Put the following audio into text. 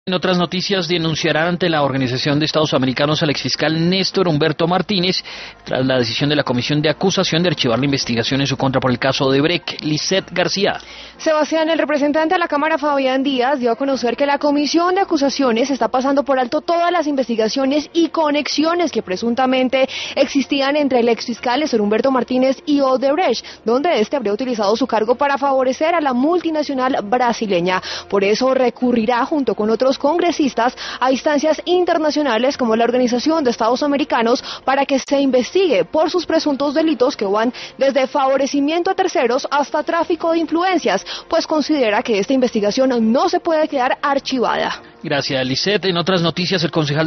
En otras noticias, denunciarán ante la Organización de Estados Americanos al exfiscal Néstor Humberto Martínez tras la decisión de la Comisión de Acusación de archivar la investigación en su contra por el caso de Odebrecht. Lisette García. Sebastián, el representante de la Cámara, Fabián Díaz, dio a conocer que la Comisión de Acusaciones está pasando por alto todas las investigaciones y conexiones que presuntamente existían entre el exfiscal Néstor Humberto Martínez y Odebrecht, donde este habría utilizado su cargo para favorecer a la multinacional brasileña. Por eso recurrirá junto con otros congresistas a instancias internacionales como la Organización de Estados Americanos para que se investigue por sus presuntos delitos que van desde favorecimiento a terceros hasta tráfico de influencias, pues considera que esta investigación no se puede quedar archivada. Gracias, Lisette. En otras noticias, el concejal